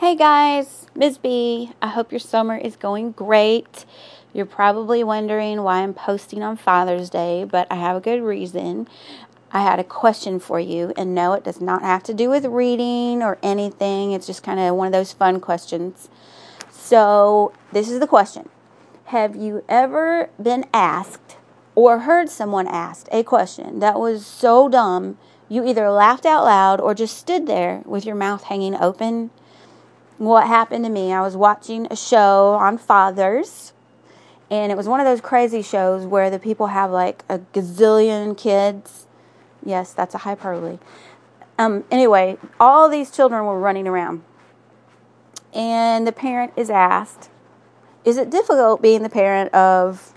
Hey guys, Ms. B. I hope your summer is going great. You're probably wondering why I'm posting on Father's Day, but I have a good reason. I had a question for you, and no, it does not have to do with reading or anything. It's just kind of one of those fun questions. So, this is the question. Have you ever been asked or heard someone asked a question that was so dumb you either laughed out loud or just stood there with your mouth hanging open? What happened to me, I was watching a show on fathers, and it was one of those crazy shows where the people have like a gazillion kids. Yes, that's a hyperbole. Anyway, all these children were running around, and the parent is asked, is it difficult being the parent of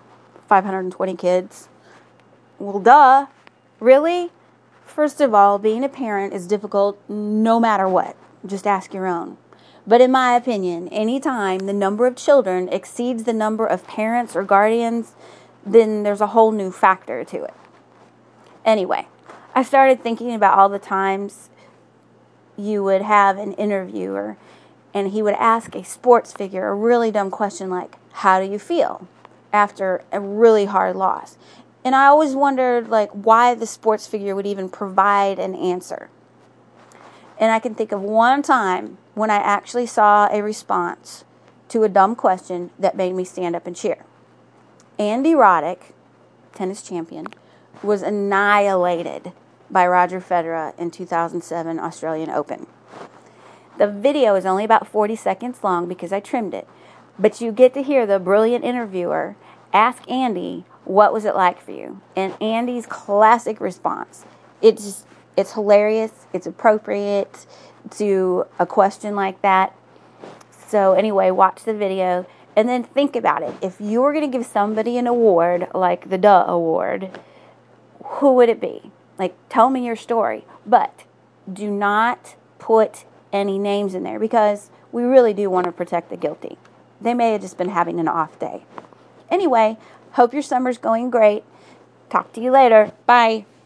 520 kids? Well, duh. Really? First of all, being a parent is difficult no matter what. Just ask your own. But in my opinion, anytime the number of children exceeds the number of parents or guardians, then there's a whole new factor to it. Anyway, I started thinking about all the times you would have an interviewer and he would ask a sports figure a really dumb question like, how do you feel after a really hard loss? And I always wondered like why the sports figure would even provide an answer. And I can think of one time when I actually saw a response to a dumb question that made me stand up and cheer. Andy Roddick, tennis champion, was annihilated by Roger Federer in 2007 Australian Open. The video is only about 40 seconds long because I trimmed it. But you get to hear the brilliant interviewer ask Andy, what was it like for you? And Andy's classic response, it's hilarious, it's appropriate to a question like that. So anyway, watch the video and then think about it. If you were going to give somebody an award, like the Duh Award, who would it be? Like, tell me your story. But do not put any names in there because we really do want to protect the guilty. They may have just been having an off day. Anyway, hope your summer's going great. Talk to you later. Bye.